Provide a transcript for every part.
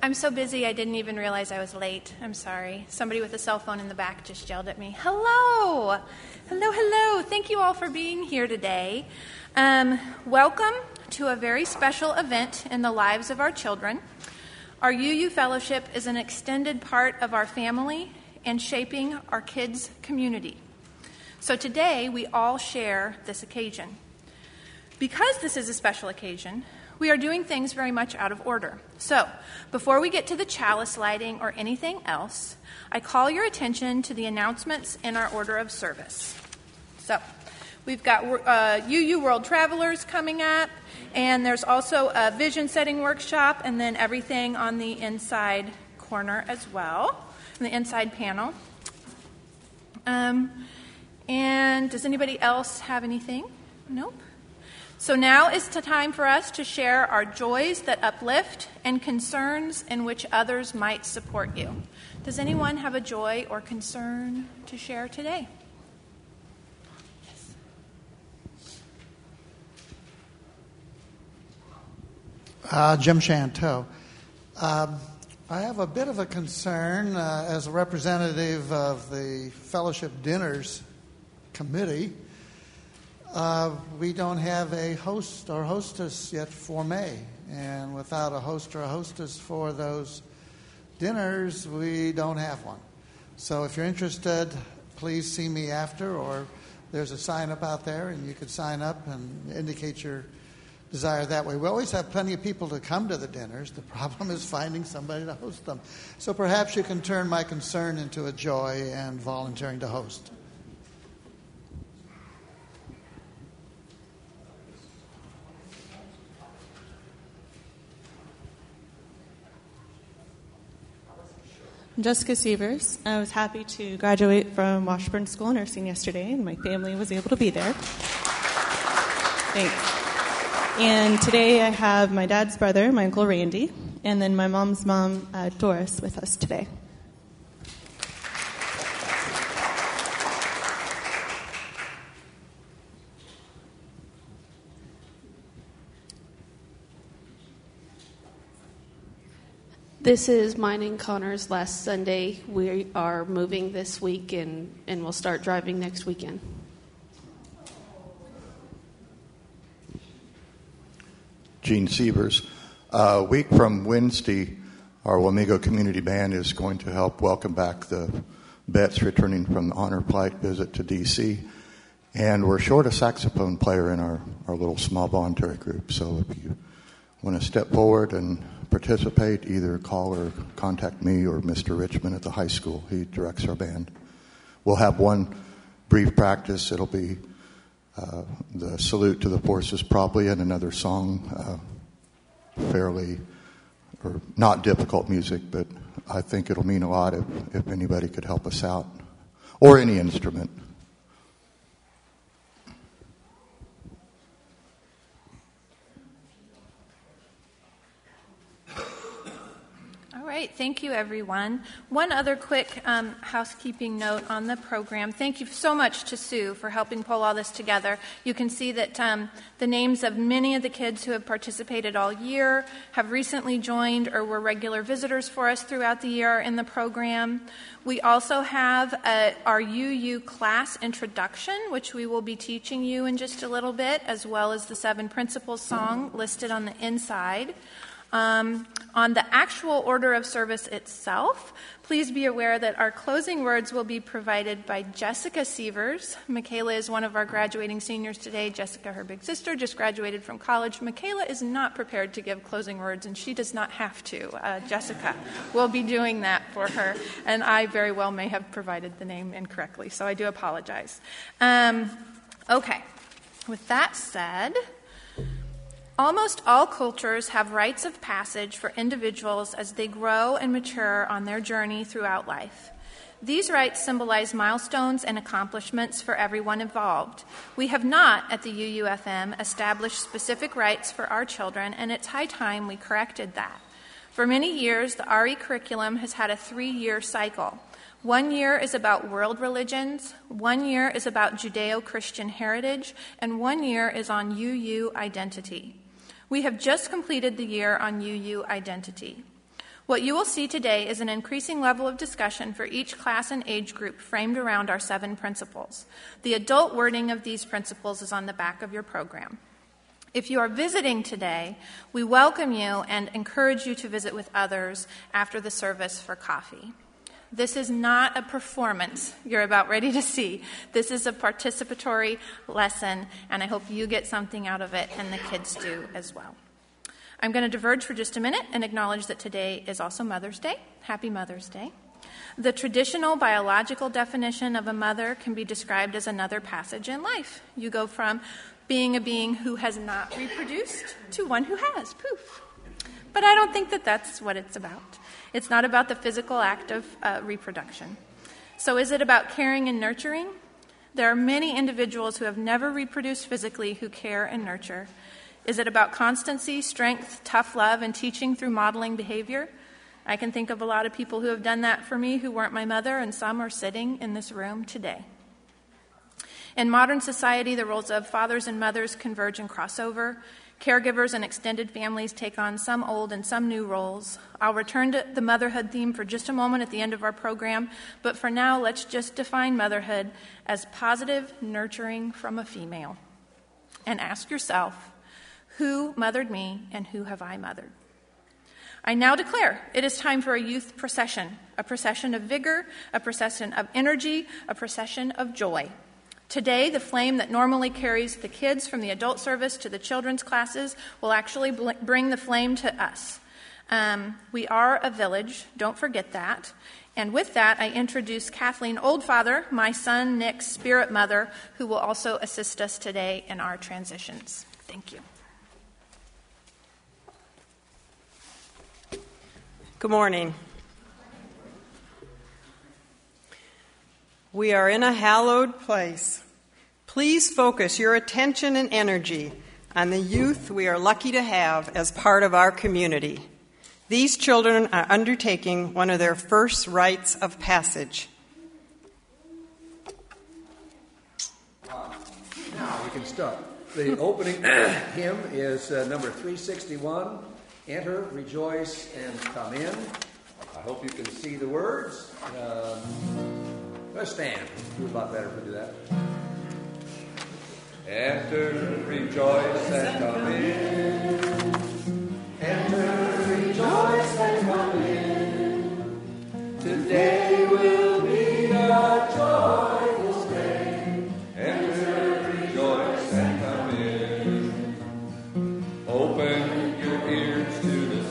I'm so busy I didn't even realize I was late. I'm sorry. Somebody with a cell phone in the back just yelled at me. Hello! Hello, hello. Thank you all for being here today. Welcome to a very special event in the lives of our children. Our UU Fellowship is an extended part of our family and shaping our kids' community. So today we all share this occasion. Because this is a special occasion, we are doing things very much out of order. So, before we get to the chalice lighting or anything else, I call your attention to the announcements in our order of service. So, we've got UU World Travelers coming up, and there's also a vision setting workshop, and then everything on the inside corner as well, in the inside panel. And does anybody else have anything? Nope. So now is the time for us to share our joys that uplift and concerns in which others might support you. Does anyone have a joy or concern to share today? Yes. Jim Chanteau. I have a bit of a concern as a representative of the Fellowship Dinners Committee. We don't have a host or hostess yet for May, and without a host or a hostess for those dinners, we don't have one. So if you're interested, please see me after, or there's a sign up out there, and you could sign up and indicate your desire that way. We always have plenty of people to come to the dinners. The problem is finding somebody to host them. So perhaps you can turn my concern into a joy and volunteering to host. Jessica Sievers. I was happy to graduate from Washburn School of Nursing yesterday, and my family was able to be there. Thanks. And today I have my dad's brother, my Uncle Randy, and then my mom's mom, Doris, with us today. This is mine and Connor's last Sunday. We are moving this week and we'll start driving next weekend. Gene Sievers. A week from Wednesday, our Wamego Community Band is going to help welcome back the Betts returning from the honor flight visit to D.C. And we're short a saxophone player in our little small voluntary group. So if you want to step forward and participate, either call or contact me or Mr. Richmond at the high school. He directs our band. We'll have one brief practice. It'll be the salute to the forces probably, and another song, fairly, or not difficult music, but I think it'll mean a lot if anybody could help us out, or any instrument. All right, thank you, everyone. One other quick housekeeping note on the program. Thank you so much to Sue for helping pull all this together. You can see that the names of many of the kids who have participated all year have recently joined or were regular visitors for us throughout the year in the program. We also have our UU class introduction, which we will be teaching you in just a little bit, as well as the 7 Principles song listed on the inside. On the actual order of service itself, please be aware that our closing words will be provided by Jessica Sievers. Michaela is one of our graduating seniors today. Jessica, her big sister, just graduated from college. Michaela is not prepared to give closing words, and she does not have to. Jessica will be doing that for her, and I very well may have provided the name incorrectly, so I do apologize. Okay, with that said, almost all cultures have rites of passage for individuals as they grow and mature on their journey throughout life. These rites symbolize milestones and accomplishments for everyone involved. We have not, at the UUFM, established specific rites for our children, and it's high time we corrected that. For many years, the RE curriculum has had a 3-year cycle. 1 year is about world religions, 1 year is about Judeo-Christian heritage, and 1 year is on UU identity. We have just completed the year on UU identity. What you will see today is an increasing level of discussion for each class and age group framed around our 7 principles. The adult wording of these principles is on the back of your program. If you are visiting today, we welcome you and encourage you to visit with others after the service for coffee. This is not a performance you're about ready to see. This is a participatory lesson, and I hope you get something out of it and the kids do as well. I'm going to diverge for just a minute and acknowledge that today is also Mother's Day. Happy Mother's Day. The traditional biological definition of a mother can be described as another passage in life. You go from being a being who has not reproduced to one who has. Poof. But I don't think that that's what it's about. It's not about the physical act of reproduction. So is it about caring and nurturing? There are many individuals who have never reproduced physically who care and nurture. Is it about constancy, strength, tough love, and teaching through modeling behavior? I can think of a lot of people who have done that for me who weren't my mother, and some are sitting in this room today. In modern society, the roles of fathers and mothers converge and cross over. Caregivers and extended families take on some old and some new roles. I'll return to the motherhood theme for just a moment at the end of our program, but for now, let's just define motherhood as positive nurturing from a female. And ask yourself, who mothered me and who have I mothered? I now declare it is time for a youth procession, a procession of vigor, a procession of energy, a procession of joy. Today, the flame that normally carries the kids from the adult service to the children's classes will actually bring the flame to us. We are a village, don't forget that. And with that, I introduce Kathleen Oldfather, my son Nick's spirit mother, who will also assist us today in our transitions. Thank you. Good morning. We are in a hallowed place. Please focus your attention and energy on the youth we are lucky to have as part of our community. These children are undertaking one of their first rites of passage. Now we can start. The opening hymn is number 361, Enter, Rejoice, and Come In. I hope you can see the words. Let's stand. Do a lot better if we do that. Enter, rejoice, and come in. Enter, rejoice, and come in. Today will be a joyful day. Enter, rejoice, and come in. Open your ears to the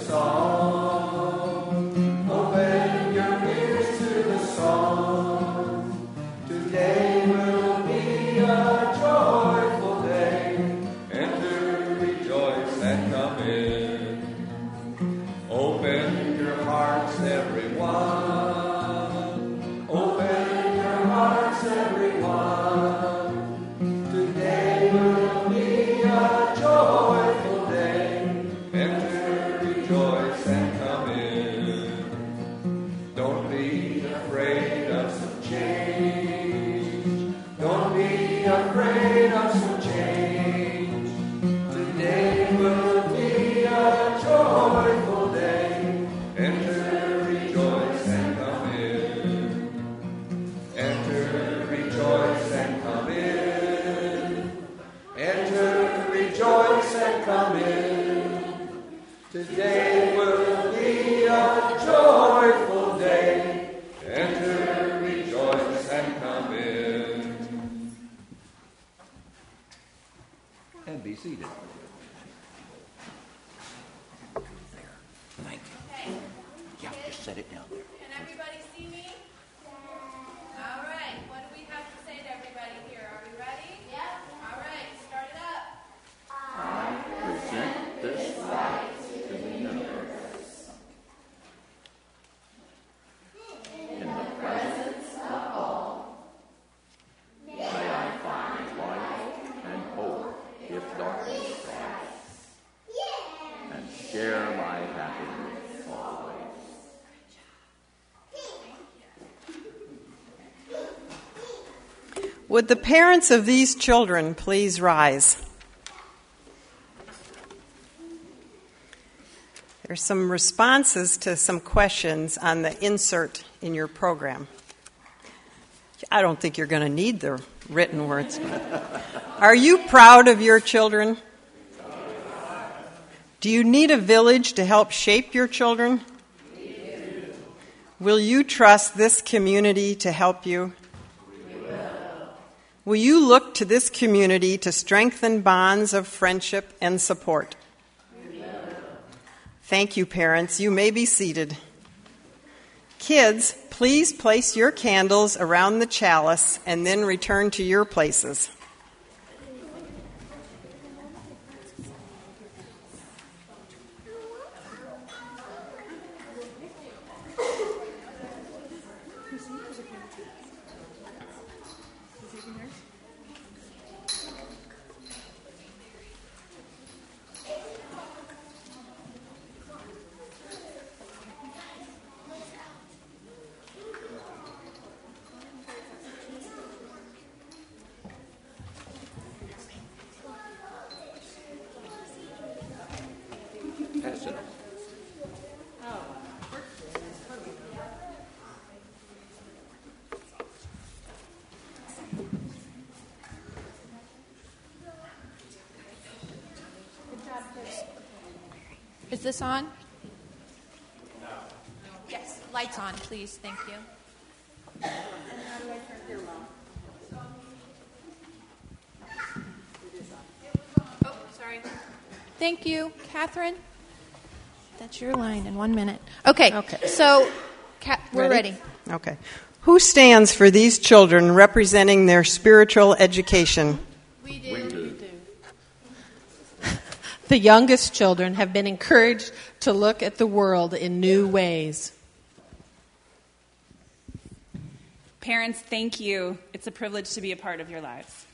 song. Open your ears to the song. Today will be a joyful day. Enter, rejoice, and come in. Open your hearts, everyone. Open your hearts, everyone. Today will be a joyful day. Enter, rejoice, and come in. Don't be afraid of some change. Don't be afraid of some change. Today will be a joyful day. Enter, rejoice, and come in. Enter, rejoice, and come in. Enter, rejoice, and come in. Today will be a joyful day. Enter, rejoice, and come in. And be seated. Thank you. Yeah, just set it down there. Can everybody see me? All right. What do we have to say to everybody here? Are we ready? Yeah. All right. Start it up. I present this light to the universe. In the presence of all, may I find light and hope if darkness strikes, and share my happiness always. Would the parents of these children please rise? There's some responses to some questions on the insert in your program. I don't think you're going to need the written words. Are you proud of your children? Do you need a village to help shape your children? Will you trust this community to help you? Will you look to this community to strengthen bonds of friendship and support? Thank you, parents. You may be seated. Kids, please place your candles around the chalice and then return to your places. Pass it. Is this on? No. Yes, lights on, please. Thank you. And how do I turn your mom? Oh, sorry. Thank you, Catherine. That's your line in 1 minute. Okay. So, we're ready. Okay. Who stands for these children representing their spiritual education? We do. The youngest children have been encouraged to look at the world in new ways. Parents, thank you. It's a privilege to be a part of your lives.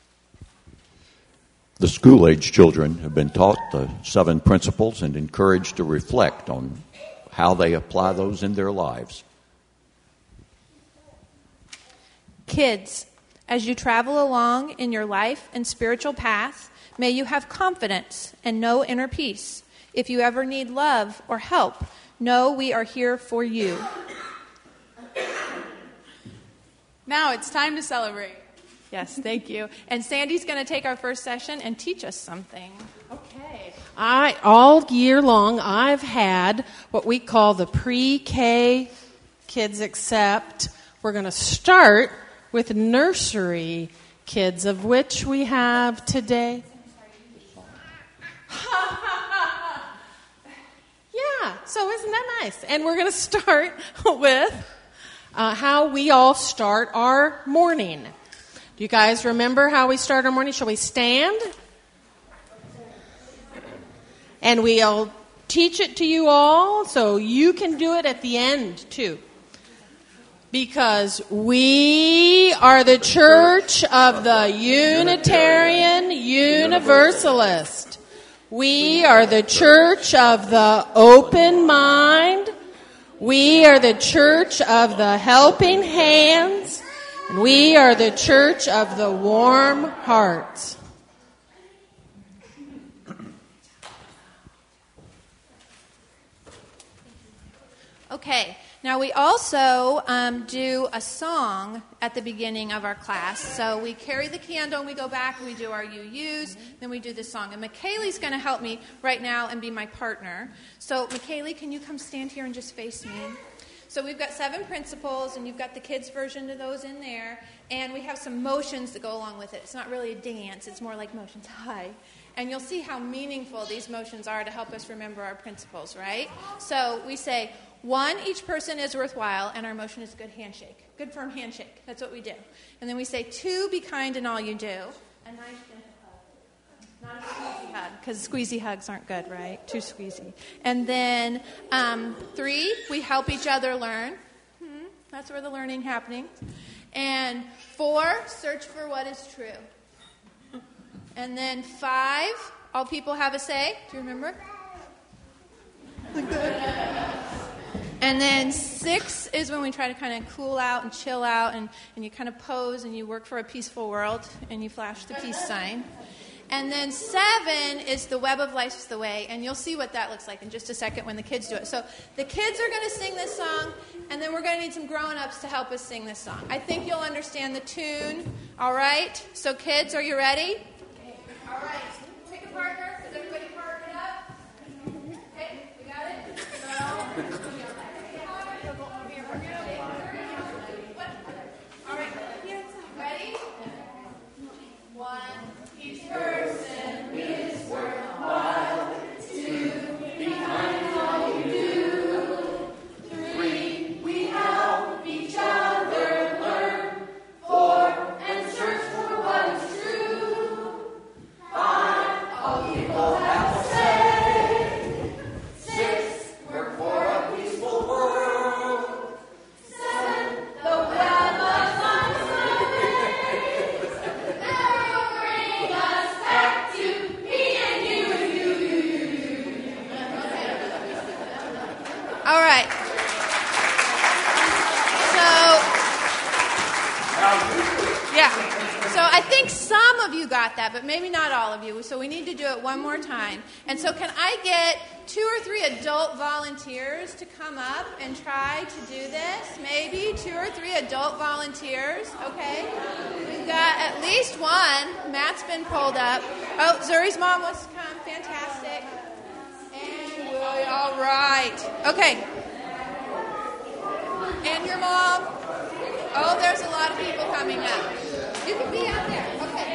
The school-age children have been taught the 7 principles and encouraged to reflect on how they apply those in their lives. Kids, as you travel along in your life and spiritual path, may you have confidence and know inner peace. If you ever need love or help, know we are here for you. Now it's time to celebrate. Yes, thank you. And Sandy's going to take our first session and teach us something. Okay. All year long, I've had what we call the pre-K Kids Accept. We're going to start with nursery kids, of which we have today. Yeah, so isn't that nice? And we're going to start with how we all start our morning. Do you guys remember how we start our morning? Shall we stand? And we'll teach it to you all so you can do it at the end too. Because we are the Church of the Unitarian Universalist. We are the Church of the Open Mind. We are the Church of the Helping Hands. And we are the Church of the Warm Hearts. Okay. Now, we also do a song at the beginning of our class. So we carry the candle and we go back and we do our UUs, then we do this song. And McKaylee's going to help me right now and be my partner. So, McKaylee, can you come stand here and just face me? So we've got 7 principles, and you've got the kids' version of those in there. And we have some motions that go along with it. It's not really a dance. It's more like motions. Hi. And you'll see how meaningful these motions are to help us remember our principles, right? So we say, 1, each person is worthwhile, and our motion is good handshake. Good firm handshake. That's what we do. And then we say, 2, be kind in all you do. A nice gentle hug. Not a squeezy hug, because squeezy hugs aren't good, right? Too squeezy. And then 3, we help each other learn. That's where the learning happening. And 4, search for what is true. And then 5, all people have a say. Do you remember? And then 6 is when we try to kind of cool out and chill out, and you kind of pose and you work for a peaceful world and you flash the peace sign. And then 7 is the web of life's the way, and you'll see what that looks like in just a second when the kids do it. So the kids are going to sing this song, and then we're going to need some grown-ups to help us sing this song. I think you'll understand the tune, all right? So kids, are you ready? All right. Pick a partner. Does everybody partner up? Okay, we got it? All right. Ready? 1. Each person is worthwhile. 2. Be kind in all you do. 3. We help each other learn. 4. And search for what is true. 5. All people have a say. 6. Work for a peaceful world. 7. The web of life's the way. That will bring us back to me and you. All right. So I think some of you got that, but maybe not all of you. So we need to do it one more time. And so can I get 2 or 3 adult volunteers to come up and try to do this? Maybe 2 or 3 adult volunteers. Okay. We've got at least one. Matt's been pulled up. Oh, Zuri's mom wants to come. Fantastic. And Willie. All right. Okay. And your mom. Oh, there's a lot of people coming up. You can be out there. Okay.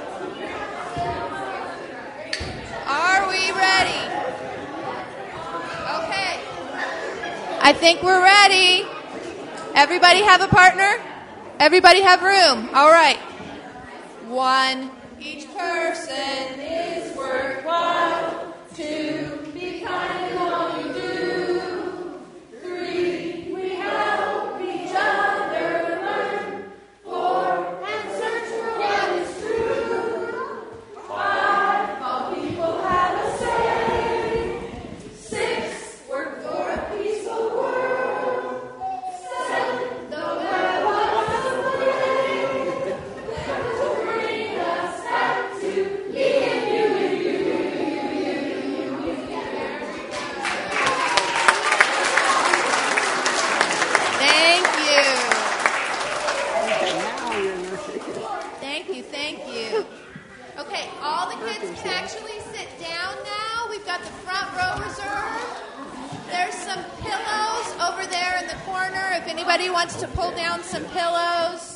Are we ready? Okay. I think we're ready. Everybody have a partner? Everybody have room? All right. 1. Each person is worthwhile. 2. Be kind in all you do. 3. We help each other learn. 4. And search for what is true. 5. All people have a say. 6. Work for a peaceful world. 7. The web of the way. That will bring us back to me and you. Thank you. Thank you. Okay, all the kids can actually sit down now. We've got the front row reserved. There's some pillows over there in the corner if anybody wants to pull down some pillows.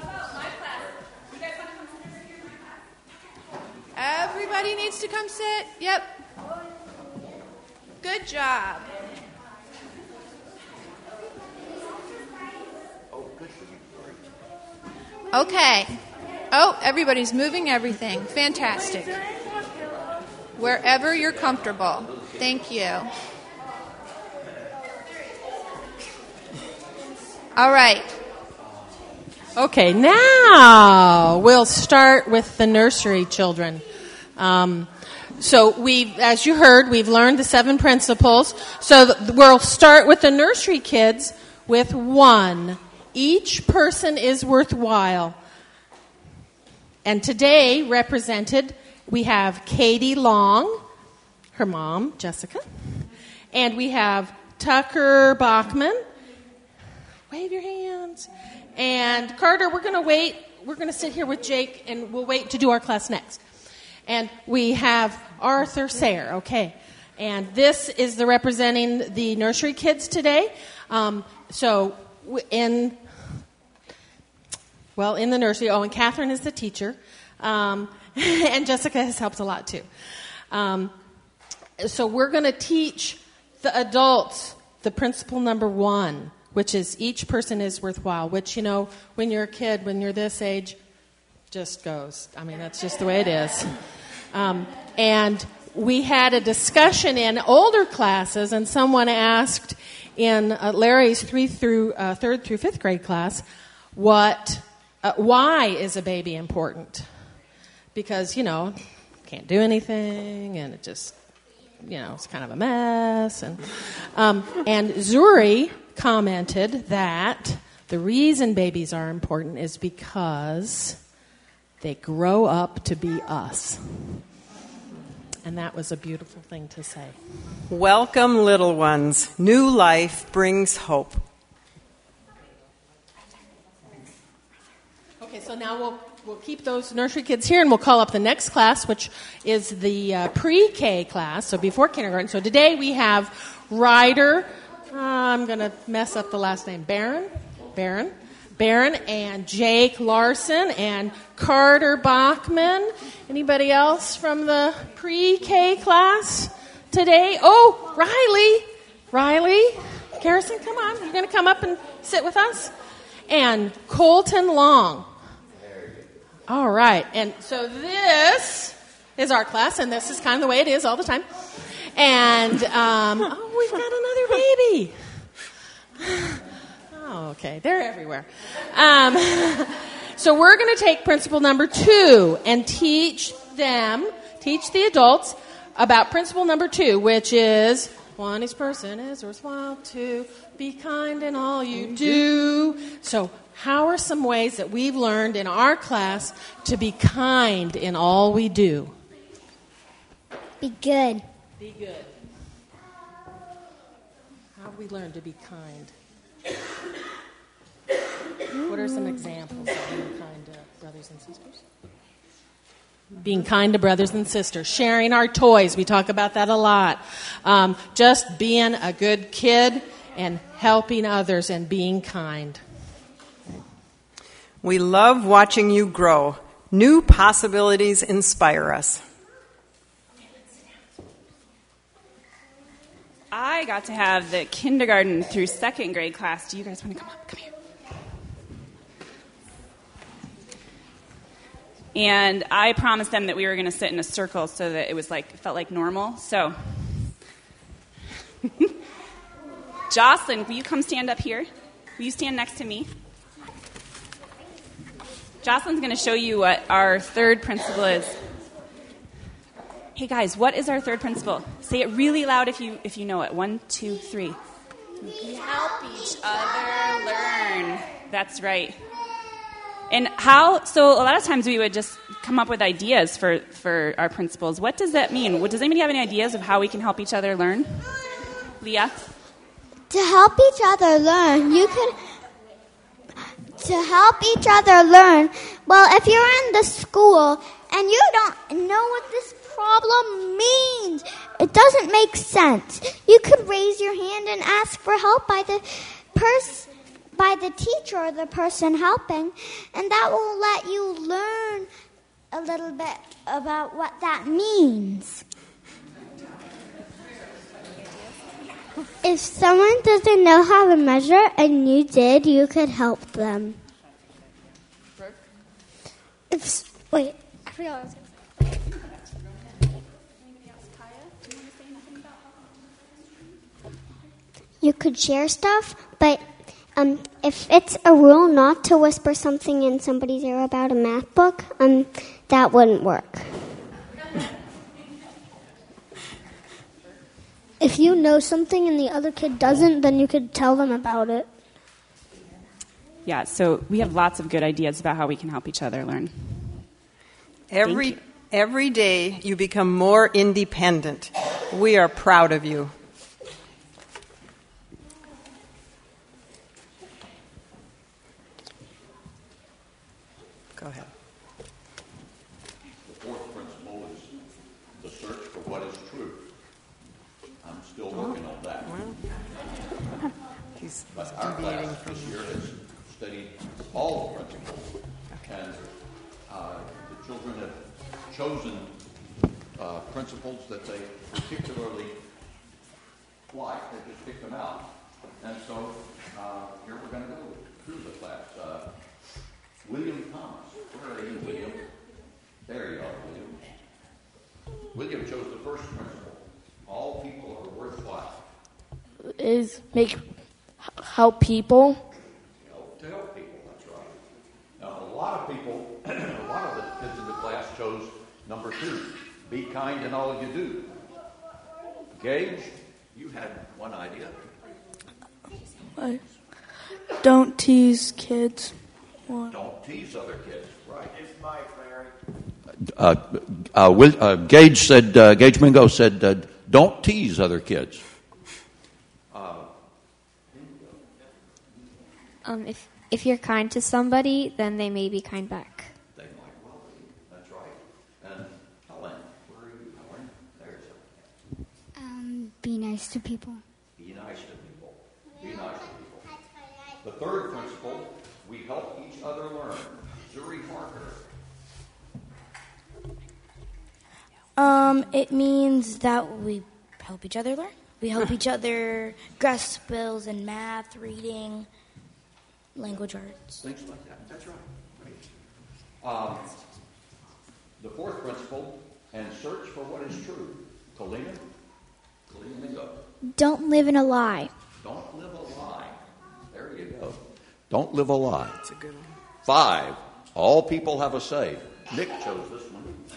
Everybody needs to come sit. Yep. Good job. Okay. Oh, everybody's moving everything. Fantastic. Wherever you're comfortable. Thank you. All right. Okay, now we'll start with the nursery children. So as you heard, we've learned the 7 principles. So we'll start with the nursery kids with 1. Each person is worthwhile. And today, represented, we have Katie Long, her mom, Jessica. And we have Tucker Bachman. Wave your hands. And Carter, we're going to wait. We're going to sit here with Jake, and we'll wait to do our class next. And we have Arthur Sayre, okay. And this is the representing the nursery kids today. In the nursery, and Catherine is the teacher, and Jessica has helped a lot too. So we're going to teach the adults the principle number 1, which is each person is worthwhile, which, when you're a kid, when you're this age, just goes. I mean, that's just the way it is. And we had a discussion in older classes, and someone asked in Larry's 3rd through 5th grade class, why is a baby important? Because, can't do anything, and it just, it's kind of a mess. And Zuri commented that the reason babies are important is because they grow up to be us. And that was a beautiful thing to say. Welcome, little ones. New life brings hope. Okay, so now we'll keep those nursery kids here, and we'll call up the next class, which is the pre-K class, so before kindergarten. So today we have Ryder, I'm going to mess up the last name, Barron, and Jake Larson, and Carter Bachman. Anybody else from the pre-K class today? Oh, Riley, Garrison, come on. You're going to come up and sit with us? And Colton Long. All right, and so this is our class, and this is kind of the way it is all the time. And, we've got another baby. Oh, okay, they're everywhere. So we're going to take principle number 2 and teach the adults about principle number 2, which is, one each person is worthwhile to be kind in all you do. So how are some ways that we've learned in our class to be kind in all we do? Be good. Be good. How have we learned to be kind? What are some examples of being kind to brothers and sisters? Being kind to brothers and sisters. Sharing our toys. We talk about that a lot. Just being a good kid and helping others and being kind. We love watching you grow. New possibilities inspire us. I got to have the kindergarten through 2nd grade class. Do you guys want to come up? Come here. And I promised them that we were going to sit in a circle so that it felt like normal. So, Jocelyn, will you come stand up here? Will you stand next to me? Jocelyn's going to show you what our 3rd principle is. Hey guys, what is our 3rd principle? Say it really loud if you know it. 1, 2, 3. We help each other learn. That's right. And so a lot of times we would just come up with ideas for our principles. What does that mean? Does anybody have any ideas of how we can help each other learn? Leah? To help each other learn, to help each other learn, well, if you're in the school and you don't know what this problem means, it doesn't make sense. You could raise your hand and ask for help by the teacher or the person helping, and that will let you learn a little bit about what that means. If someone doesn't know how to measure and you did, you could help them. I forgot what I was going to say. You could share stuff, but if it's a rule not to whisper something in somebody's ear about a math book, that wouldn't work. If you know something and the other kid doesn't, then you could tell them about it. Yeah, so we have lots of good ideas about how we can help each other learn. Every day you become more independent. We are proud of you. Go ahead. The 4th principle is the search for what is true. I'm still working on that. But our class this year has studied all the principles, and the children have chosen principles that they particularly like. They just pick them out. And so here we're going to go through the class. William Thomas. Where are you, William? There you are, William. William chose the first principle. All people are worthwhile. Is help people. To help people, that's right. Now, a lot of the kids in the class chose number 2. Be kind in all you do. Gage, you had one idea. Don't tease kids. Don't tease other kids, right? It's Mike, Larry. Gage Mingo said, don't tease other kids. If you're kind to somebody, then they may be kind back. They might well be. That's right. And Helen, where are you, Helen? There's Be nice to people. Be nice to people. Be nice to people. The third principle, we help each other learn. Zuri Parker. It means that we help each other learn. We help each other grasp skills in math, reading, language arts. Things like that. That's right. The fourth principle, and search for what is true. Kalina Mingo. Don't live in a lie. Don't live a lie. There you go. Don't live a lie. That's a good one. 5, all people have a say. Nick chose this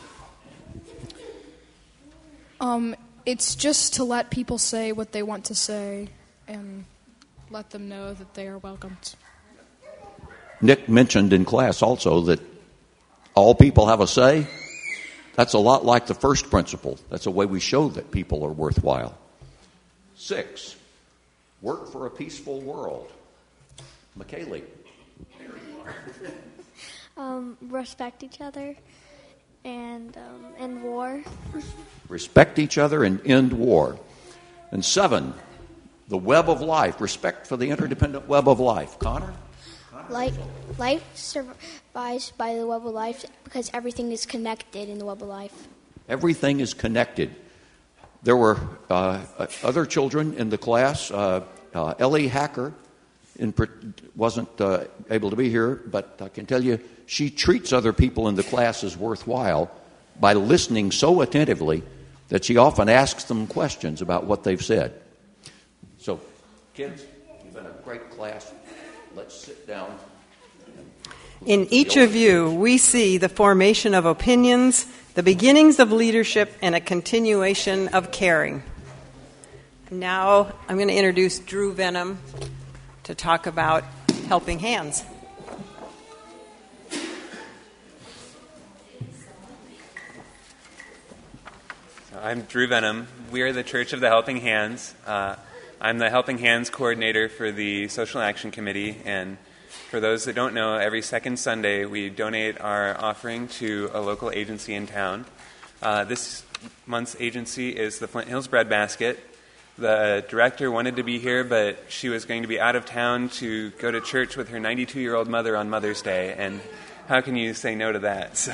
one. It's just to let people say what they want to say and let them know that they are welcomed. Nick mentioned in class also that all people have a say. That's a lot like the first principle. That's a way we show that people are worthwhile. 6, work for a peaceful world. McKaylee. Respect each other and end war. Respect each other and end war. And 7, the web of life. Respect for the interdependent web of life. Connor? Life survives by the web of life because everything is connected in the web of life. Everything is connected. There were other children in the class. Ellie Hacker wasn't able to be here, but I can tell you she treats other people in the class as worthwhile by listening so attentively that she often asks them questions about what they've said. So, kids, you've been a great class. Let's sit down. In each of you, we see the formation of opinions, the beginnings of leadership, and a continuation of caring. Now, I'm going to introduce Drew Venom to talk about Helping Hands. I'm Drew Venom. We are the Church of the Helping Hands. I'm the Helping Hands coordinator for the Social Action Committee, and for those that don't know, every second Sunday we donate our offering to a local agency in town. This month's agency is the Flint Hills Bread Basket. The director wanted to be here, but she was going to be out of town to go to church with her 92-year-old mother on Mother's Day, and how can you say no to that? So,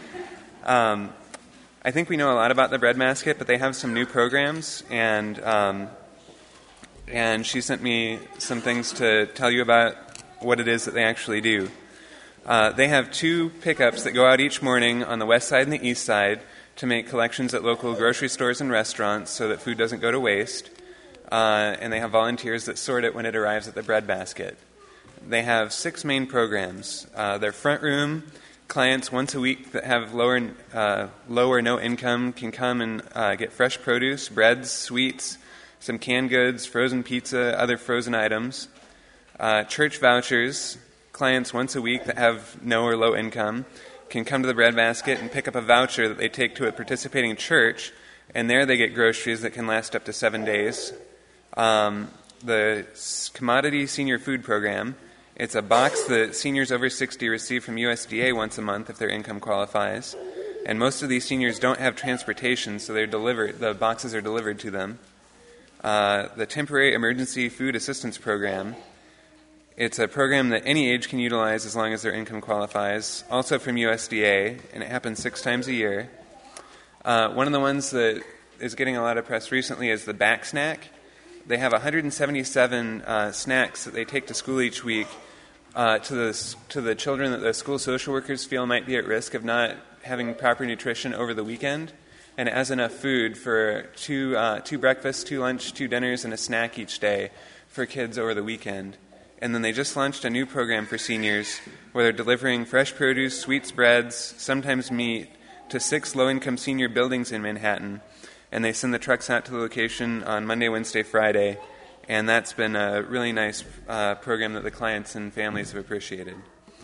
I think we know a lot about the Bread Basket, but they have some new programs, and she sent me some things to tell you about what it is that they actually do. They have 2 pickups that go out each morning on the west side and the east side to make collections at local grocery stores and restaurants so that food doesn't go to waste. And they have volunteers that sort it when it arrives at the Bread Basket. They have 6 main programs. Their front room, clients once a week that have low or no income can come and get fresh produce, breads, sweets, some canned goods, frozen pizza, other frozen items. Church vouchers, clients once a week that have no or low income can come to the Bread Basket and pick up a voucher that they take to a participating church, and there they get groceries that can last up to 7 days. The Commodity Senior Food Program, it's a box that seniors over 60 receive from USDA once a month if their income qualifies, and most of these seniors don't have transportation, so the boxes are delivered to them. The Temporary Emergency Food Assistance Program, it's a program that any age can utilize as long as their income qualifies, also from USDA, and it happens 6 times a year. One of the ones that is getting a lot of press recently is the Back Snack. They have 177 snacks that they take to school each week to the children that the school social workers feel might be at risk of not having proper nutrition over the weekend. And it has enough food for 2 breakfasts, 2 lunch, 2 dinners, and a snack each day for kids over the weekend. And then they just launched a new program for seniors where they're delivering fresh produce, sweets, breads, sometimes meat, to 6 low-income senior buildings in Manhattan. And they send the trucks out to the location on Monday, Wednesday, Friday. And that's been a really nice program that the clients and families have appreciated.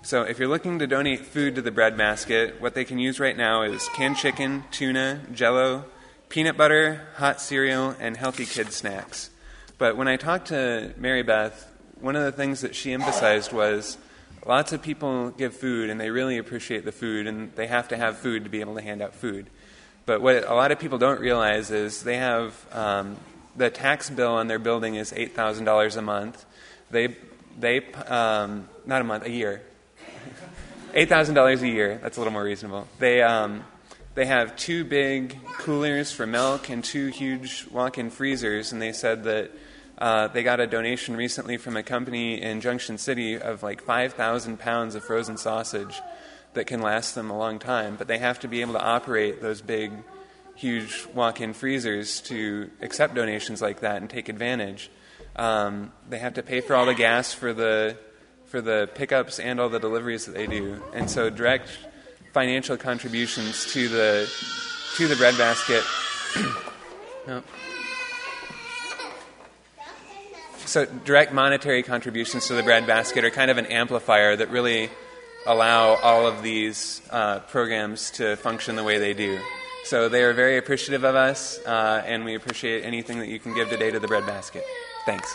So if you're looking to donate food to the breadbasket, what they can use right now is canned chicken, tuna, Jell-O, peanut butter, hot cereal, and healthy kid snacks. But when I talked to Mary Beth, one of the things that she emphasized was lots of people give food, and they really appreciate the food, and they have to have food to be able to hand out food. But what a lot of people don't realize is they have the tax bill on their building is $8,000 a month. Not a month, a year. $8,000 a year. That's a little more reasonable. They have 2 big coolers for milk and 2 huge walk-in freezers, and they said that they got a donation recently from a company in Junction City of like 5,000 pounds of frozen sausage that can last them a long time. But they have to be able to operate those big, huge walk-in freezers to accept donations like that and take advantage. They have to pay for all the gas for the pickups and all the deliveries that they do. And so direct financial contributions to the breadbasket. No. So direct monetary contributions to the breadbasket are kind of an amplifier that really allow all of these programs to function the way they do. So they are very appreciative of us, and we appreciate anything that you can give today to the breadbasket. Thanks.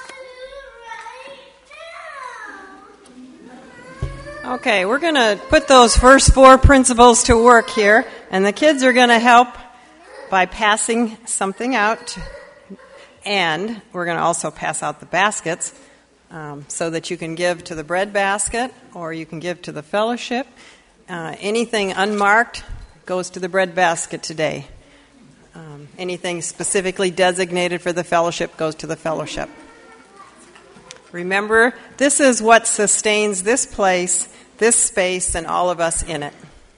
Okay, we're going to put those first 4 principles to work here, and the kids are going to help by passing something out, and we're going to also pass out the baskets so that you can give to the bread basket or you can give to the fellowship. Anything unmarked goes to the bread basket today. Anything specifically designated for the fellowship goes to the fellowship. Remember, this is what sustains this place, this space, and all of us in it.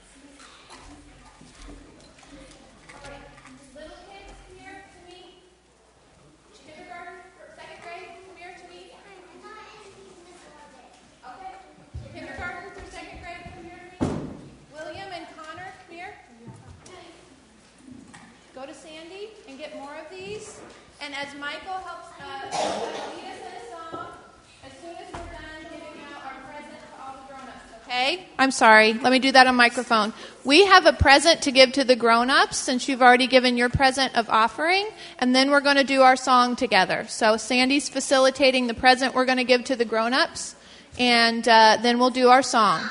And as Michael helps lead us in a song, as soon as we're done giving out our present to all the grown-ups, okay? I'm sorry. Let me do that on microphone. We have a present to give to the grown-ups since you've already given your present of offering, and then we're going to do our song together. So Sandy's facilitating the present we're going to give to the grown-ups, and then we'll do our song.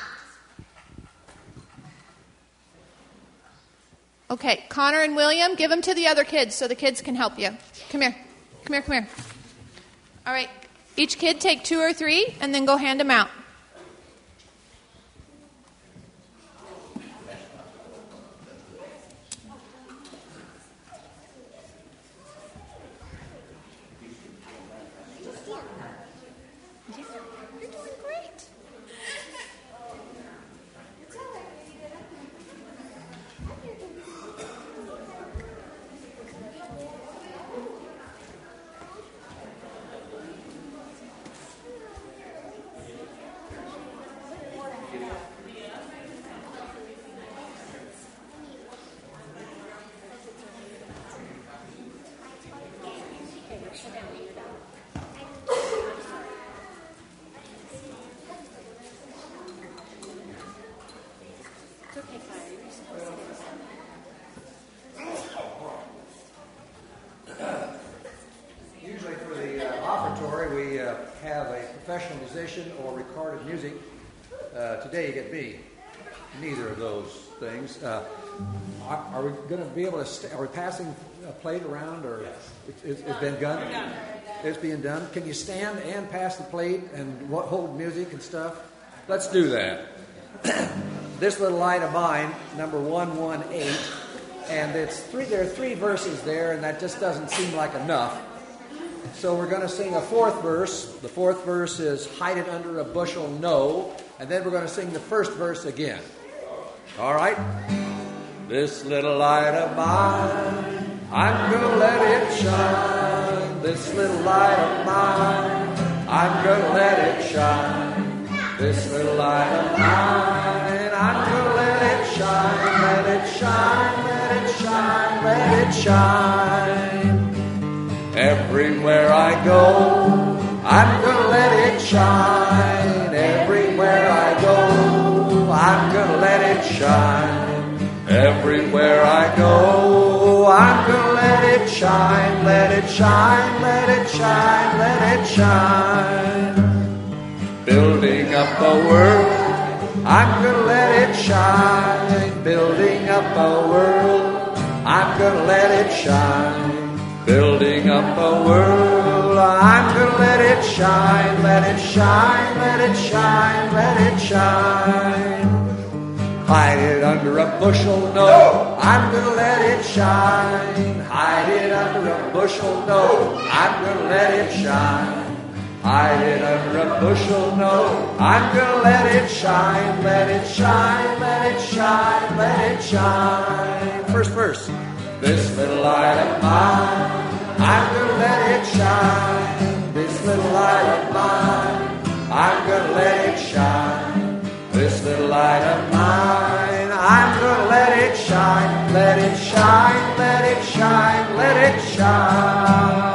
Okay, Connor and William, give them to the other kids so the kids can help you. Come here. Come here, come here. All right, each kid take 2 or 3 and then go hand them out. Usually for the offertory, we have a professional musician or recorded music. Today you get B. Neither of those things. Are we going to be able to? Are we passing a plate around, or it's been done? It's being done. Can you stand and pass the plate and hold music and stuff? Let's do that. This little line of mine, number 118, and there are 3 verses there, and that just doesn't seem like enough. So we're going to sing a 4th verse. The 4th verse is "Hide it under a bushel, no," and then we're going to sing the 1st verse again. All right? This little light of mine, I'm going to let it shine. This little light of mine, I'm going to let it shine. This little light of mine, I'm going to let it shine. Let it shine, let it shine, let it shine. Everywhere I go, I'm going to let it shine. Everywhere I go, shine. Everywhere I go, I'm gonna let it shine, let it shine, let it shine, let it shine. Building up a world, I'm gonna let it shine. Building up a world, I'm gonna let it shine. Building up a world, I'm gonna let it shine, let it shine, let it shine, let it shine. Hide it under a bushel, no, I'm gonna let it shine. Hide it under a bushel, no, I'm gonna let it shine. Hide it under a bushel, no, I'm gonna let it shine, let it shine, let it shine, let it shine. First verse. This little light of mine, I'm gonna let it shine. This little light of mine, I'm gonna let it shine. This little light of mine, I'm gonna let it shine. Let it shine, let it shine, let it shine.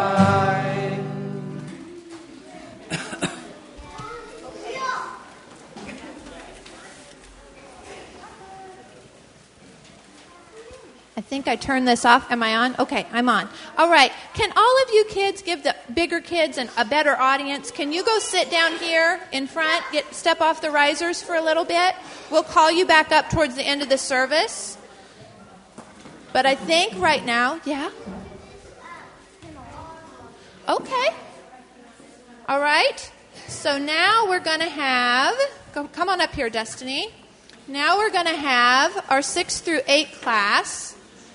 I think I turned this off. Am I on? Okay, I'm on. All right. Can all of you kids give the bigger kids a better audience? Can you go sit down here in front, step off the risers for a little bit? We'll call you back up towards the end of the service. But I think right now, yeah? Okay. All right. So now we're going to have, come on up here, Destiny. Now we're going to have our 6th through 8th class.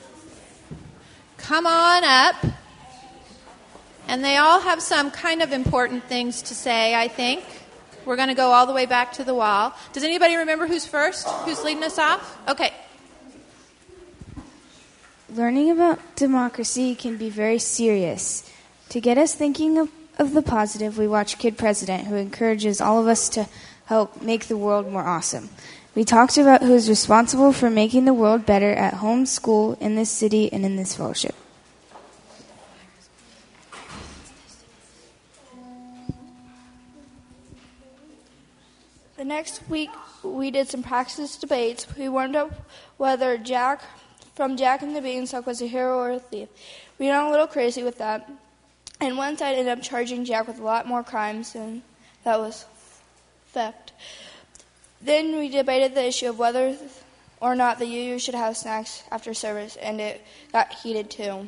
Come on up. And they all have some kind of important things to say, I think. We're going to go all the way back to the wall. Does anybody remember who's first? Who's leading us off? Okay. Learning about democracy can be very serious. To get us thinking of the positive, we watch Kid President, who encourages all of us to help make the world more awesome. We talked about who is responsible for making the world better at home, school, in this city, and in this fellowship. The next week, we did some practice debates. We warmed up whether Jack from Jack and the Beanstalk was a hero or a thief. We got a little crazy with that. And one side ended up charging Jack with a lot more crimes, and that was theft. Then we debated the issue of whether or not the UU should have snacks after service, and it got heated too.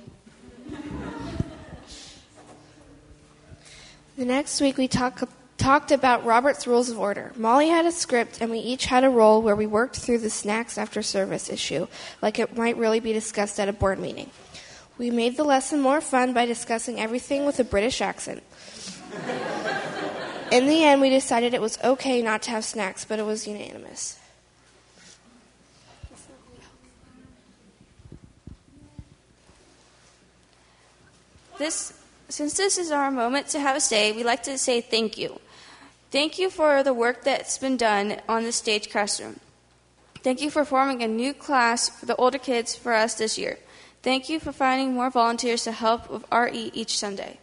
The next week we talked about Robert's Rules of Order. Molly had a script, and we each had a role where we worked through the snacks after service issue, like it might really be discussed at a board meeting. We made the lesson more fun by discussing everything with a British accent. In the end, we decided it was okay not to have snacks, but it was unanimous. Since this is our moment to have a say, we'd like to say thank you. Thank you for the work that's been done on the stage classroom. Thank you for forming a new class for the older kids for us this year. Thank you for finding more volunteers to help with RE each Sunday.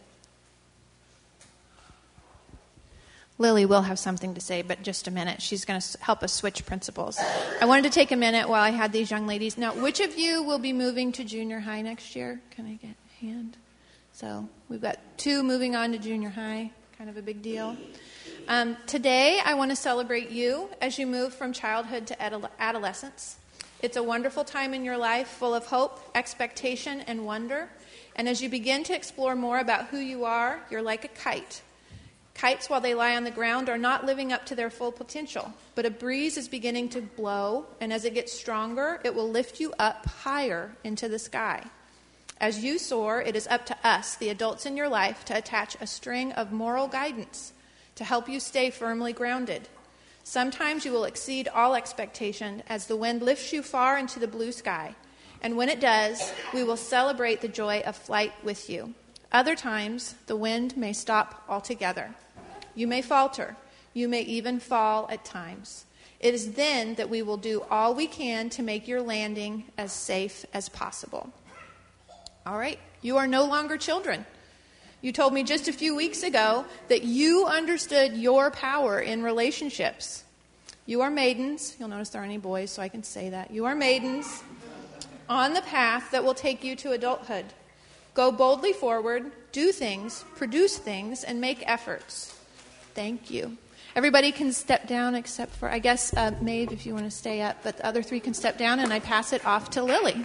Lily will have something to say, but just a minute. She's going to help us switch principals. I wanted to take a minute while I had these young ladies. Now, which of you will be moving to junior high next year? Can I get a hand? So we've got 2 moving on to junior high, kind of a big deal. Today, I want to celebrate you as you move from childhood to adolescence. It's a wonderful time in your life full of hope, expectation, and wonder. And as you begin to explore more about who you are, you're like a kite. Kites, while they lie on the ground, are not living up to their full potential. But a breeze is beginning to blow, and as it gets stronger, it will lift you up higher into the sky. As you soar, it is up to us, the adults in your life, to attach a string of moral guidance to help you stay firmly grounded. Sometimes you will exceed all expectation as the wind lifts you far into the blue sky. And when it does, we will celebrate the joy of flight with you. Other times, the wind may stop altogether. You may falter. You may even fall at times. It is then that we will do all we can to make your landing as safe as possible. All right, you are no longer children. You told me just a few weeks ago that you understood your power in relationships. You are maidens. You'll notice there aren't any boys, so I can say that. You are maidens on the path that will take you to adulthood. Go boldly forward, do things, produce things, and make efforts. Thank you. Everybody can step down except for, I guess, Maeve, if you want to stay up, but the other three can step down, and I pass it off to Lily.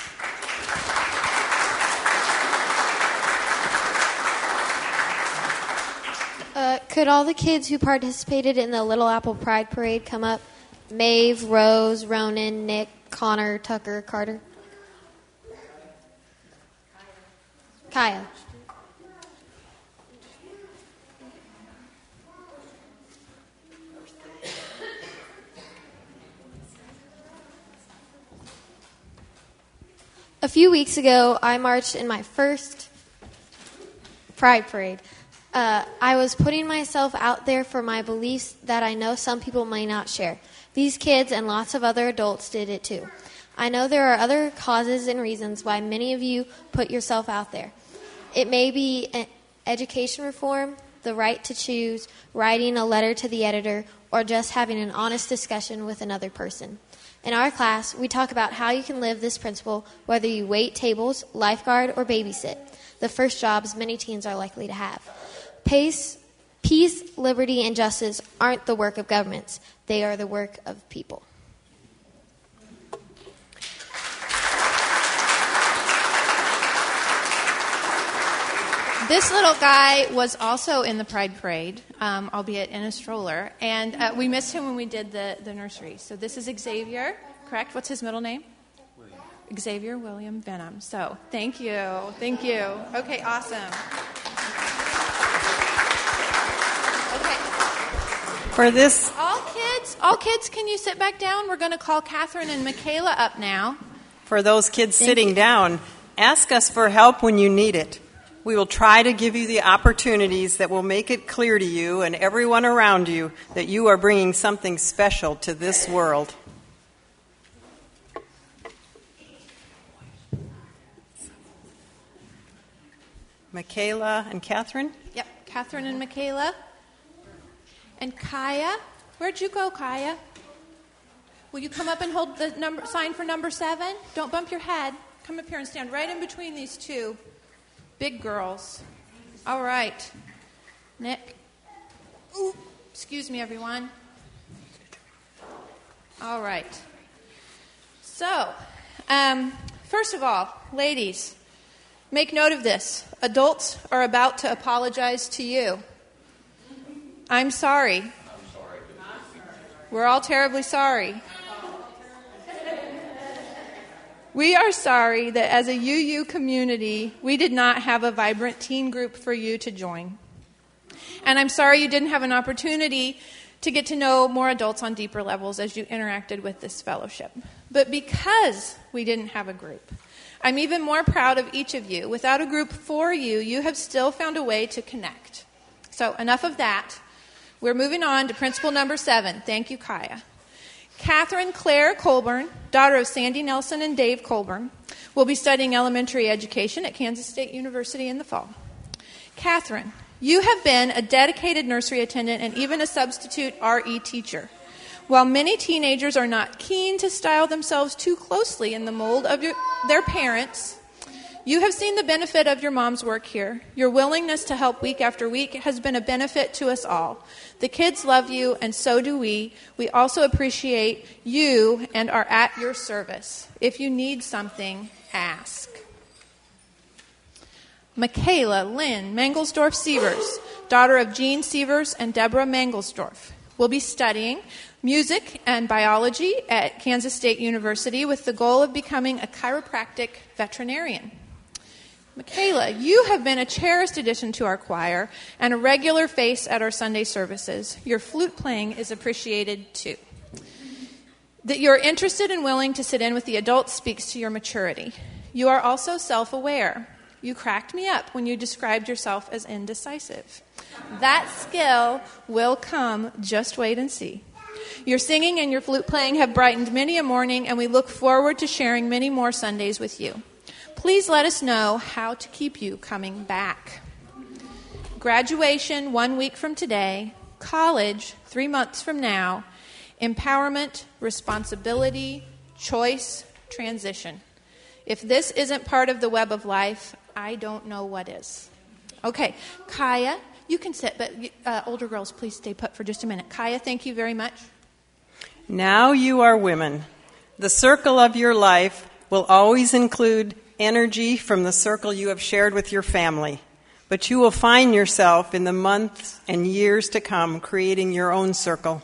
Could all the kids who participated in the Little Apple Pride Parade come up? Maeve, Rose, Ronan, Nick, Connor, Tucker, Carter. Kaya. A few weeks ago, I marched in my first Pride Parade. I was putting myself out there for my beliefs that I know some people may not share. These kids and lots of other adults did it too. I know there are other causes and reasons why many of you put yourself out there. It may be education reform, the right to choose, writing a letter to the editor, or just having an honest discussion with another person. In our class, we talk about how you can live this principle whether you wait tables, lifeguard, or babysit, the first jobs many teens are likely to have. Peace, liberty, and justice aren't the work of governments. They are the work of people. This little guy was also in the Pride Parade, albeit in a stroller, and we missed him when we did the nursery. So this is Xavier, correct? What's his middle name? William. Xavier William Benham. So thank you. Okay, awesome. For this, all kids, can you sit back down? We're going to call Catherine and Michaela up now. For those kids sitting down, ask us for help when you need it. We will try to give you the opportunities that will make it clear to you and everyone around you that you are bringing something special to this world. Michaela and Catherine? Yep, Catherine and Michaela. And Kaya, where'd you go, Kaya? Will you come up and hold the sign for number 7? Don't bump your head. Come up here and stand right in between these two big girls. All right. Nick. Ooh, excuse me, everyone. All right. So, first of all, ladies, make note of this. Adults are about to apologize to you. I'm sorry. We're all terribly sorry. We are sorry that as a UU community, we did not have a vibrant teen group for you to join. And I'm sorry you didn't have an opportunity to get to know more adults on deeper levels as you interacted with this fellowship. But because we didn't have a group, I'm even more proud of each of you. Without a group for you, you have still found a way to connect. So enough of that. We're moving on to principle number 7. Thank you, Kaya. Catherine Claire Colburn, daughter of Sandy Nelson and Dave Colburn, will be studying elementary education at Kansas State University in the fall. Catherine, you have been a dedicated nursery attendant and even a substitute RE teacher. While many teenagers are not keen to style themselves too closely in the mold of their parents, you have seen the benefit of your mom's work here. Your willingness to help week after week has been a benefit to us all. The kids love you, and so do we. We also appreciate you and are at your service. If you need something, ask. Michaela Lynn Mangelsdorf Sievers, daughter of Jean Sievers and Deborah Mangelsdorf, will be studying music and biology at Kansas State University with the goal of becoming a chiropractic veterinarian. Michaela, you have been a cherished addition to our choir and a regular face at our Sunday services. Your flute playing is appreciated too. That you're interested and willing to sit in with the adults speaks to your maturity. You are also self-aware. You cracked me up when you described yourself as indecisive. That skill will come, just wait and see. Your singing and your flute playing have brightened many a morning, and we look forward to sharing many more Sundays with you. Please let us know how to keep you coming back. Graduation 1 week from today, college 3 months from now, empowerment, responsibility, choice, transition. If this isn't part of the web of life, I don't know what is. Okay, Kaya, you can sit, but older girls, please stay put for just a minute. Kaya, thank you very much. Now you are women. The circle of your life will always include energy from the circle you have shared with your family. But you will find yourself in the months and years to come creating your own circle.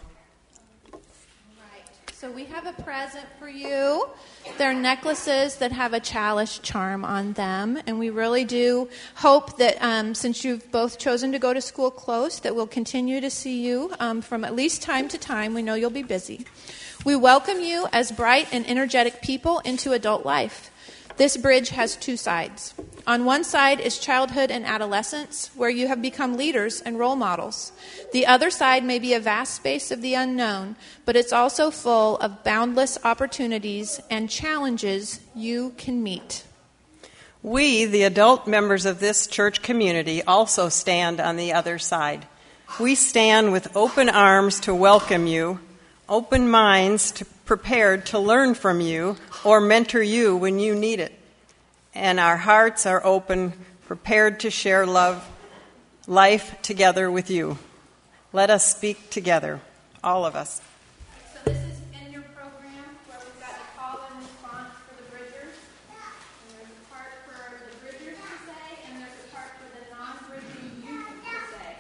So we have a present for you. They're necklaces that have a chalice charm on them. And we really do hope that since you've both chosen to go to school close, that we'll continue to see you from at least time to time. We know you'll be busy. We welcome you as bright and energetic people into adult life. This bridge has two sides. On one side is childhood and adolescence, where you have become leaders and role models. The other side may be a vast space of the unknown, but it's also full of boundless opportunities and challenges you can meet. We, the adult members of this church community, also stand on the other side. We stand with open arms to welcome you, open minds prepared to learn from you or mentor you when you need it. And our hearts are open, prepared to share life together with you. Let us speak together, all of us. So this is in your program where we've got the call and response for the Bridgers. And there's a part for the Bridgers to say, and there's a part for the non-Bridging youth to say.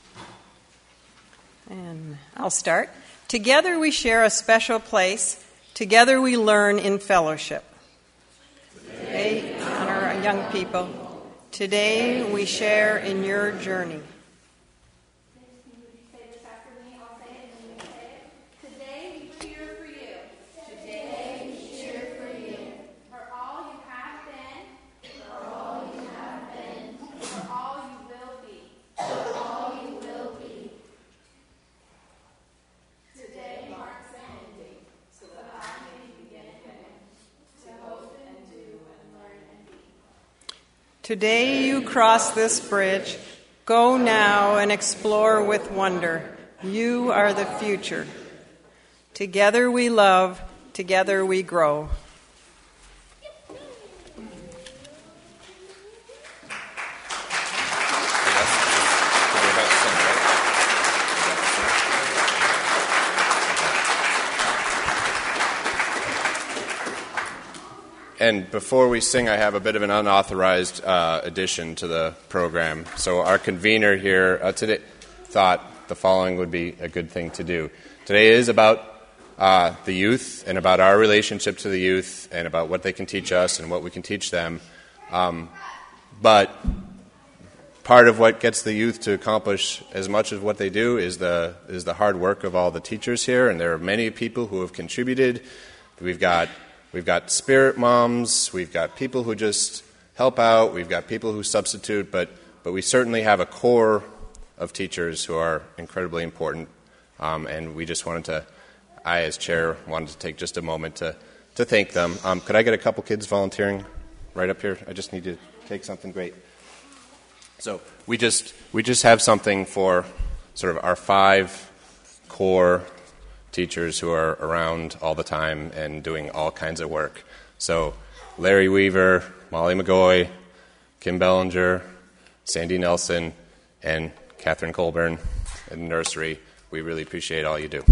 And I'll start. Together we share a special place. Together we learn in fellowship. Today, honor our young people. Today we share in your journey. Today we cheer for you. Today we cheer for you. For all you have been. For all you have been. For all you will be. For all you will be. Today marks the ending, so that I may begin again, to hope and do and learn and be. Today you cross this bridge. Go now and explore with wonder. You are the future. Together we love. Together we grow. And before we sing, I have a bit of an unauthorized addition to the program. So our convener here today thought the following would be a good thing to do. Today is about the youth and about our relationship to the youth and about what they can teach us and what we can teach them. But part of what gets the youth to accomplish as much of what they do is the hard work of all the teachers here, and there are many people who have contributed. We've got spirit moms, we've got people who just help out, we've got people who substitute, but we certainly have a core of teachers who are incredibly important, and we just I as chair wanted to take just a moment to thank them. Could I get a couple kids volunteering right up here? I just need to take something great. So we just have something for sort of our 5 core teachers who are around all the time and doing all kinds of work. So Larry Weaver, Molly McGoy, Kim Bellinger, Sandy Nelson, and Catherine Colburn in the nursery. We really appreciate all you do.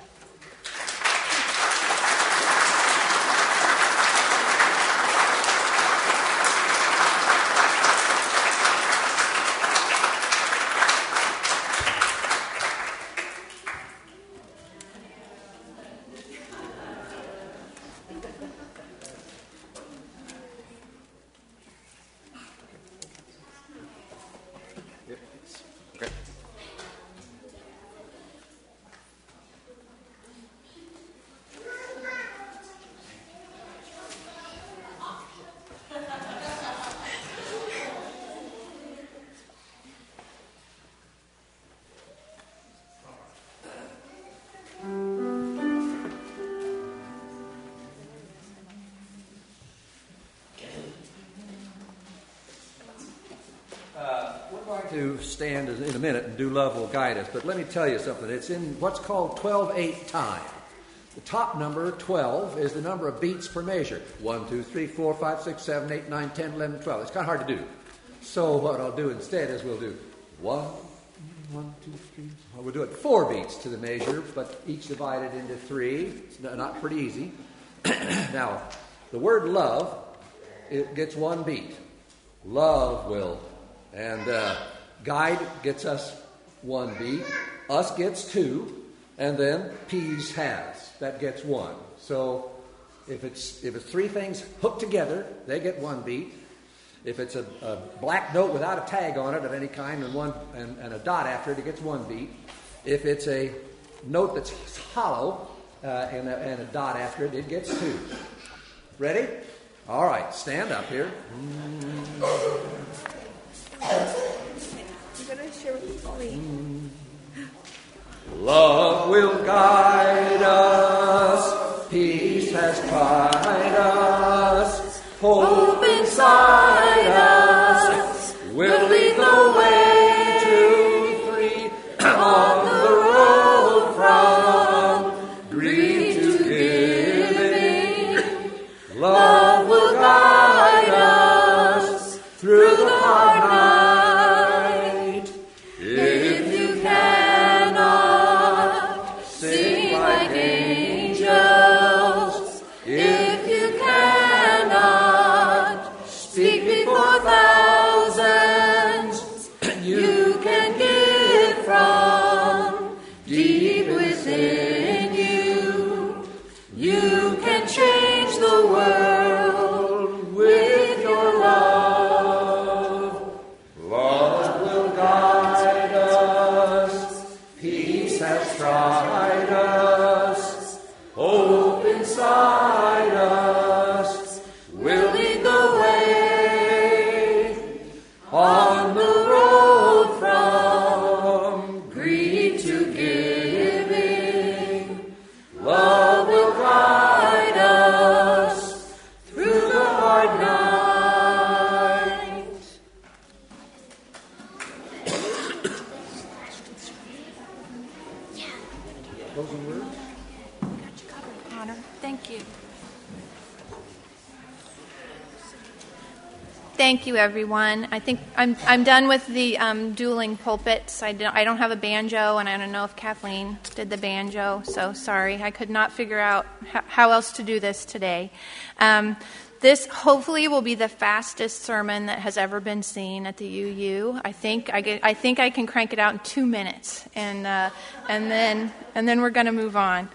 To stand in a minute, and Do Love will guide us. But let me tell you something. It's in what's called 12/8 time. The top number, 12, is the number of beats per measure. 1, 2, 3, 4, 5, 6, 7, 8, 9, 10, 11, 12. It's kind of hard to do. So what I'll do instead is we'll do 1, 2, 3. Well, we'll do it 4 beats to the measure, but each divided into 3. It's not pretty easy. Now, the word love, it gets 1 beat. Love will. And guide gets us 1 beat. Us gets 2. And then peas has. That gets 1. So if it's 3 things hooked together, they get 1 beat. If it's a black note without a tag on it of any kind and a dot after it, it gets 1 beat. If it's a note that's hollow and a dot after it, it gets 2. Ready? All right, stand up here. You gotta share with me. Love will guide us, peace has tried us, hope inside us, will lead the way to free, on the road from greed to giving. Love will guide us through the hard night. If you cannot sing like angels, if you cannot speak before thousands, you can give from deep within you. You can change the world with your love. Love will guide us, peace has tried us, hope inside us will lead the way on the road from greed to giving. Love will guide us through the hard night. Closing words? Got you covered, Connor. Thank you. Thank you, everyone. I think I'm done with the dueling pulpits. I don't have a banjo, and I don't know if Kathleen did the banjo, so sorry. I could not figure out how else to do this today. This hopefully will be the fastest sermon that has ever been seen at the UU. I think I can crank it out in 2 minutes, and then we're going to move on.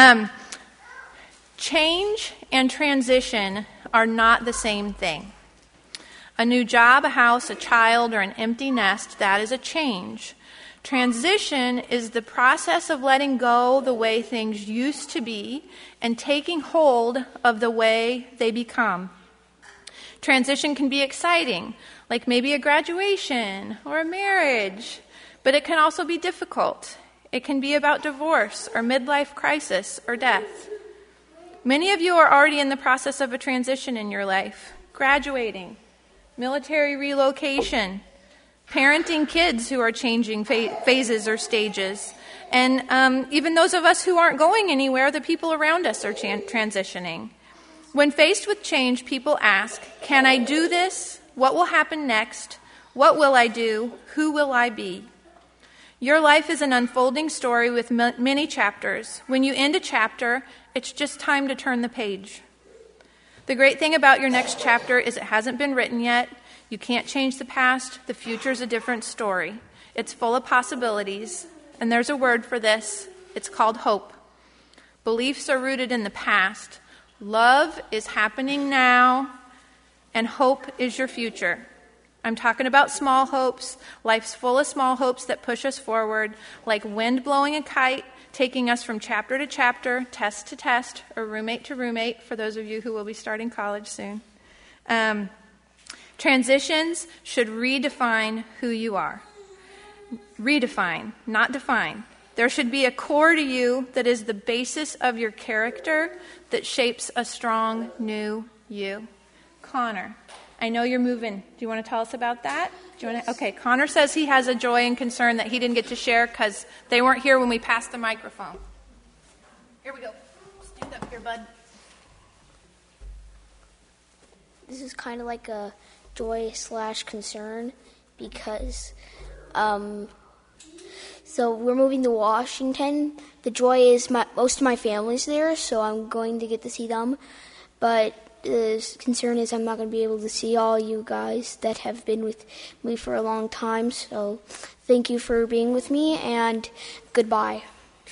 Change and transition are not the same thing. A new job, a house, a child, or an empty nest, that is a change. Transition is the process of letting go the way things used to be and taking hold of the way they become. Transition can be exciting, like maybe a graduation or a marriage, but it can also be difficult. It can be about divorce or midlife crisis or death. Many of you are already in the process of a transition in your life, graduating, military relocation, parenting kids who are changing phases or stages, and even those of us who aren't going anywhere, the people around us are transitioning. When faced with change, people ask, can I do this? What will happen next? What will I do? Who will I be? Your life is an unfolding story with many chapters. When you end a chapter, it's just time to turn the page. The great thing about your next chapter is it hasn't been written yet. You can't change the past. The future's a different story. It's full of possibilities, and there's a word for this. It's called hope. Beliefs are rooted in the past. Love is happening now, and hope is your future. I'm talking about small hopes. Life's full of small hopes that push us forward, like wind blowing a kite, taking us from chapter to chapter, test to test, or roommate to roommate, for those of you who will be starting college soon. Transitions should redefine who you are. Redefine, not define. There should be a core to you that is the basis of your character that shapes a strong new you. Connor, I know you're moving. Do you want to tell us about that? Do you want to? Okay, Connor says he has a joy and concern that he didn't get to share because they weren't here when we passed the microphone. Here we go. Stand up here, bud. This is kind of like a joy/concern because, so we're moving to Washington. The joy is most of my family's there, so I'm going to get to see them. But the concern is I'm not going to be able to see all you guys that have been with me for a long time. So thank you for being with me, and goodbye.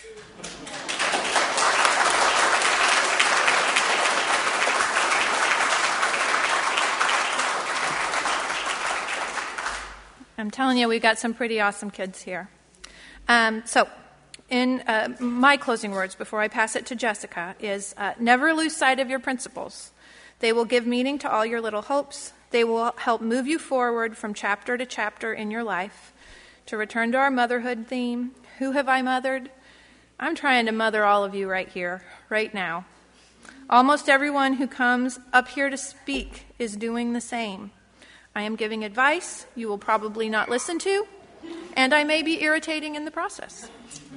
I'm telling you, we've got some pretty awesome kids here. So in my closing words before I pass it to Jessica is never lose sight of your principles. They will give meaning to all your little hopes. They will help move you forward from chapter to chapter in your life. To return to our motherhood theme, who have I mothered? I'm trying to mother all of you right here, right now. Almost everyone who comes up here to speak is doing the same. I am giving advice you will probably not listen to, and I may be irritating in the process.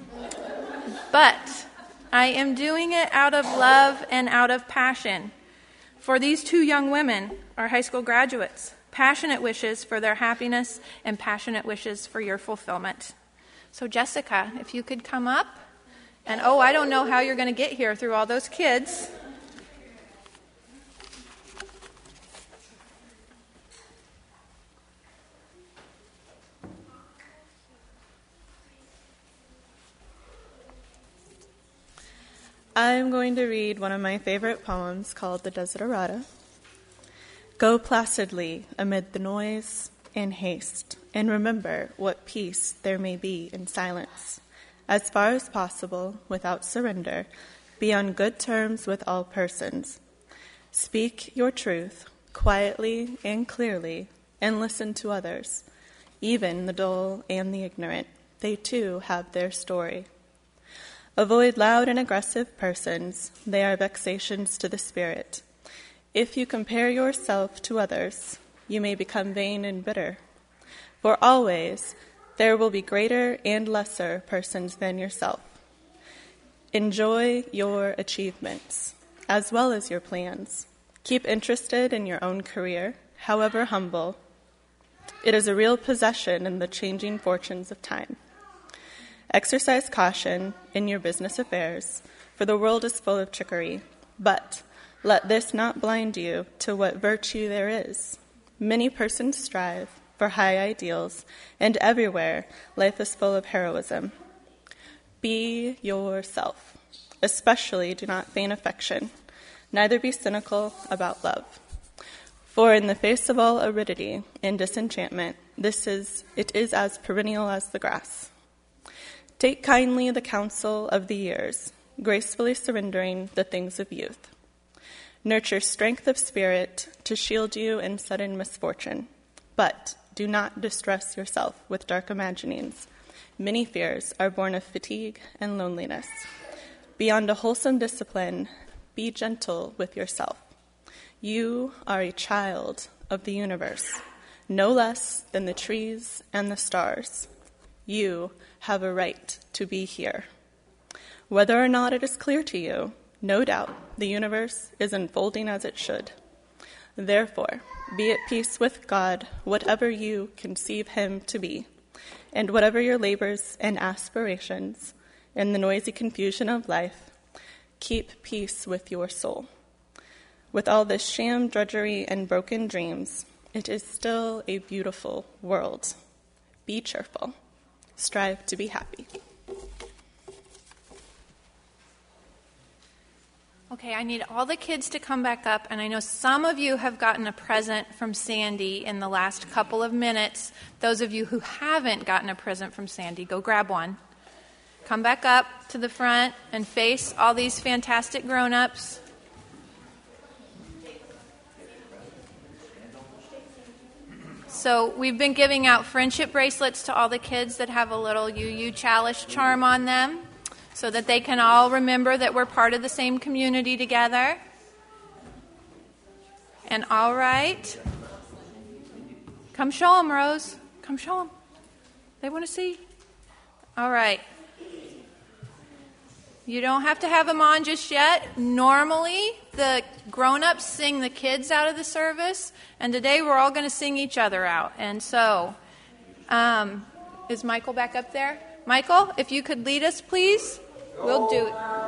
But I am doing it out of love and out of passion. For these two young women are high school graduates, passionate wishes for their happiness and passionate wishes for your fulfillment. So Jessica, if you could come up, and I don't know how you're going to get here through all those kids. I'm going to read one of my favorite poems called The Desiderata. Go placidly amid the noise and haste, and remember what peace there may be in silence. As far as possible, without surrender, be on good terms with all persons. Speak your truth quietly and clearly, and listen to others, even the dull and the ignorant. They too have their story. Avoid loud and aggressive persons. They are vexations to the spirit. If you compare yourself to others, you may become vain and bitter. For always there will be greater and lesser persons than yourself. Enjoy your achievements, as well as your plans. Keep interested in your own career, however humble. It is a real possession in the changing fortunes of time. Exercise caution in your business affairs, for the world is full of trickery. But let this not blind you to what virtue there is. Many persons strive for high ideals, and everywhere life is full of heroism. Be yourself. Especially do not feign affection, neither be cynical about love. For in the face of all aridity and disenchantment, it is as perennial as the grass. Take kindly the counsel of the years, gracefully surrendering the things of youth. Nurture strength of spirit to shield you in sudden misfortune, but do not distress yourself with dark imaginings. Many fears are born of fatigue and loneliness. Beyond a wholesome discipline, be gentle with yourself. You are a child of the universe, no less than the trees and the stars. You have a right to be here. Whether or not it is clear to you, no doubt the universe is unfolding as it should. Therefore, be at peace with God, whatever you conceive him to be, and whatever your labors and aspirations in the noisy confusion of life, keep peace with your soul. With all this sham drudgery and broken dreams, it is still a beautiful world. Be cheerful. Strive to be happy. Okay, I need all the kids to come back up, and I know some of you have gotten a present from Sandy in the last couple of minutes. Those of you who haven't gotten a present from Sandy, go grab one. Come back up to the front and face all these fantastic grown-ups. So we've been giving out friendship bracelets to all the kids that have a little UU Chalice charm on them so that they can all remember that we're part of the same community together. And all right. Come show them, Rose. Come show them. They want to see. All right. You don't have to have them on just yet. Normally, the grown-ups sing the kids out of the service, and today we're all going to sing each other out. And so, is Michael back up there? Michael, if you could lead us, please. We'll do it.